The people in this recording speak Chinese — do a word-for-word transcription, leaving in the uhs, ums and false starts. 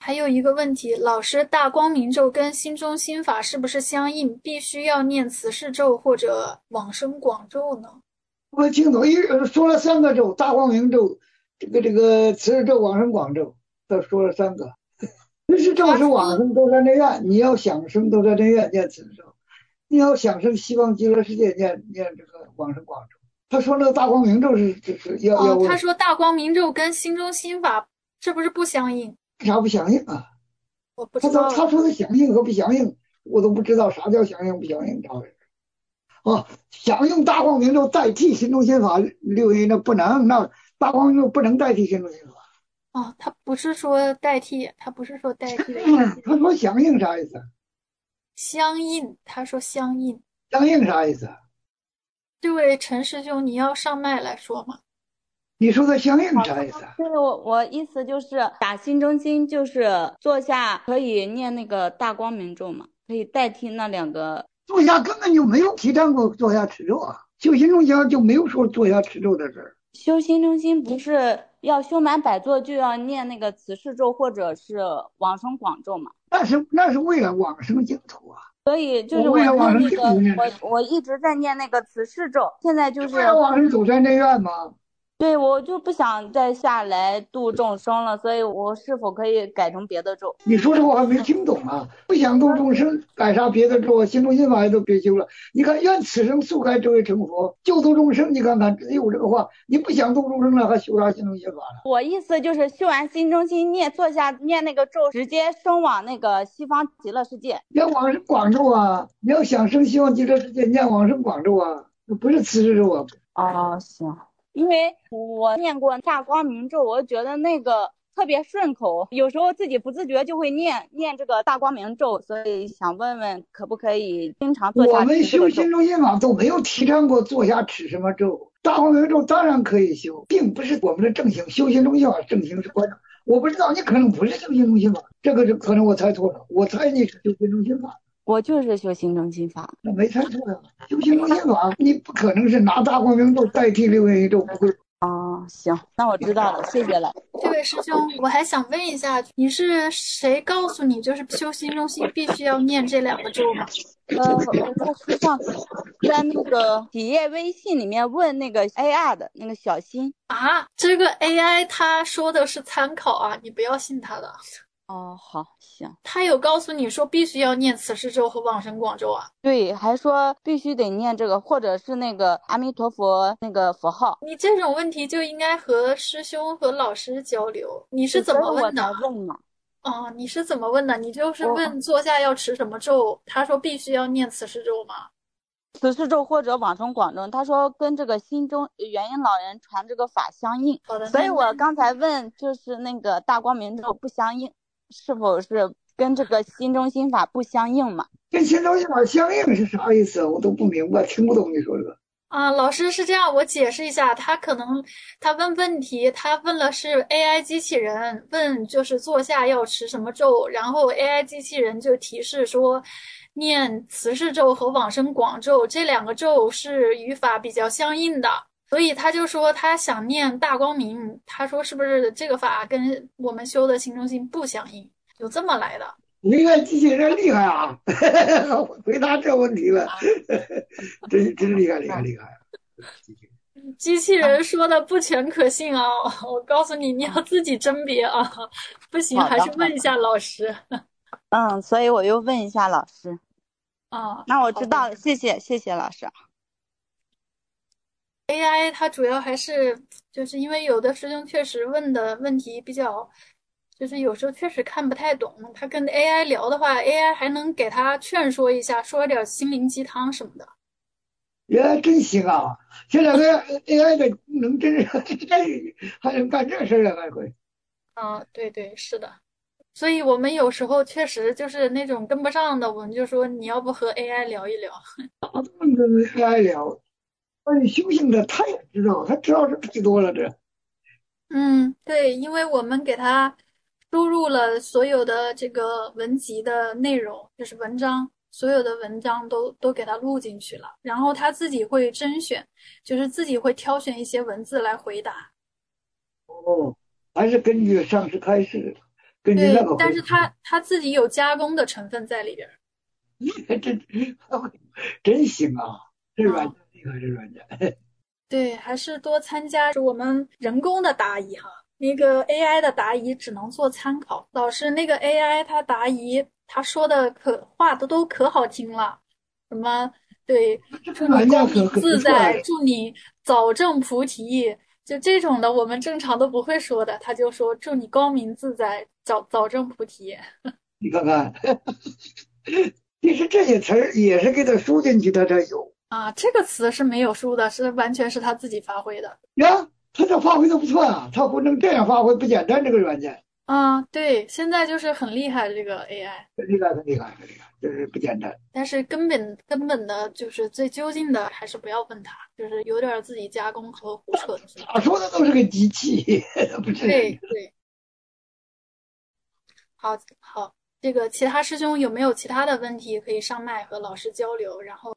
还有一个问题，老师，大光明咒跟心中心法是不是相应？必须要念慈氏咒或者往生广咒呢？ 我清楚，一说了三个咒：大光明咒、这个这个慈氏咒、往生广咒，他说了三个。慈氏咒是他说， 往生多山真愿，你要想生多山真愿念慈氏咒，你要想生西方极乐世界念念这个往生广咒。他说那个大光明咒是是是要哦， 要问他说大光明咒跟心中心法是不是不相应？ 为啥不响应啊？ 我不他说知道。 他说的响应和不响应，我都不知道啥叫响应不响应，咋回事？啊，想用大光明咒代替心中心法，六爷那不能，那大光明咒不能代替心中心法。 哦，他不是说代替，他不是说代替的意思， 嗯，他说响应啥意思？ 相应。他说相应。 相应啥意思？ 这位陈师兄，你要上麦来说吗？ 你说的相应啥意思？ 对，我我意思就是打心中心，就是坐下可以念那个大光明咒嘛，可以代替那两个。 坐下根本就没有提倡过坐下持咒啊，修行中间就没有说坐下持咒的事儿。 修心中心不是要修满百座就要念那个慈氏咒或者是往生广咒嘛？ 那是那是为了往生净土啊， 所以就我是我为了往生念那个， 净土念， 我我一直在念那个慈氏咒，现在就是为了往生走山真愿吗？ 对，我就不想再下来度众生了，所以我是否可以改成别的咒？ 你说这我还没听懂啊！不想度众生，改啥别的咒啊？心中心法也都别修了。你看，愿此生速开智慧成佛，救度众生。你看看，有这个话，你不想度众生了，还修啥心中心法了？ 我意思就是修完心中心念，坐下念那个咒，直接升往那个西方极乐世界。 念往生广咒啊！你要想生希望极乐世界，念往生广咒啊，那不是慈氏咒啊。 哦，行，因为我念过大光明咒，我觉得那个特别顺口，有时候自己不自觉就会念念这个大光明咒，所以想问问可不可以经常坐下我们持这个咒？ 修心中心法都没有提倡过坐下持什么咒，大光明咒当然可以修，并不是我们的正行。修心中心法正行是关键。我不知道你可能不是修心中心法，这个是可能我猜错了，我猜你是修心中心法。 我就是修心中心法。 那没猜错呀，修行中心法，你不可能是拿大光明咒代替六元一咒，不会。 哦，行，那我知道了，谢谢了。 这位师兄，我还想问一下，你是谁告诉你就是修心中心必须要念这两个咒吗？ 呃，我在上次在那个企业微信里面问那个 A R 的那个小新。 啊，这个 A I 他说的是参考啊，你不要信他的。 哦，好，行。 他有告诉你说必须要念慈氏咒和往生广咒啊？ 对，还说必须得念这个，或者是那个阿弥陀佛那个佛号。 你这种问题就应该和师兄和老师交流。你是对， 怎所以我么问的？ 才问嘛。 哦，你是怎么问的？你就是我问坐下要持什么咒，他说必须要念慈氏咒吗？ 慈氏咒或者往生广咒，他说跟这个心中元婴老人传这个法相应， 好的， 所以那那我刚才问就是那个大光明咒不相应，是否是跟这个心中心法不相应嘛？ 跟心中心法相应是啥意思？我都不明白，听不懂你说这个。 啊，老师是这样，我解释一下，他可能他问问题，他问了是 A I 机器人，问就是坐下要持什么咒，然后 A I 机器人就提示说，念慈氏咒和往生广咒这两个咒是语法比较相应的，所以他就说他想念大光明，他说是不是这个法跟我们修的行中心不相应，有这么来的。 你看机器人厉害啊，回答这问题了，真真厉害厉害厉害。 机器人说的不全可信啊！我告诉你，你要自己甄别啊！不行， 好的， 还是问一下老师嗯，所以我又问一下老师。 啊。 那我知道了，谢谢谢谢老师。 A I 它主要还是就是因为有的师兄确实问的问题比较，就是有时候确实看不太懂。他跟 A I 聊的话，A I 还能给他劝说一下，说点心灵鸡汤什么的。 原来真行啊！现在 A I 的功能真是还能干这事儿了，还会。 啊，对对，是的。所以我们有时候确实就是那种跟不上的，我们就说你要不和 A I 聊一聊。 咋这么跟 A I 聊？关于修行的，他也知道，他知道是太多了这。 嗯，对，因为我们给他输入了所有的这个文集的内容，就是文章，所有的文章都都给他录进去了，然后他自己会甄选，就是自己会挑选一些文字来回答。 哦，还是根据上师开示。 根据那对， 个回但是它它自己有加工的成分在里边儿。 答，这真行啊！这软啊， 件厉害，这软件。 对，还是多参加我们人工的答疑哈。那个 A I 的答疑只能做参考，老师那个 A I 它答疑，他说的可话都都可好听了，什么对， 这个祝你光明软件可可不错啊！ 自在，祝你早证菩提，就这种的我们正常都不会说的，他就说祝你光明自在，早早证菩提。 你看看，其实这些词儿也是给他输进去，他才有啊，这个词是没有输的，是完全是他自己发挥的。 呀。他这发挥的不错啊，他不能这样发挥不简单。这个软件啊，对，现在就是很厉害这个 A I。 很厉害，很厉害，很厉害，这是不简单。 但是根本根本的，就是最究竟的，还是不要问他，就是有点自己加工和胡扯的性质。 他说的都是个机器，不是人。 对对，好好，这个其他师兄有没有其他的问题可以上麦和老师交流？然后。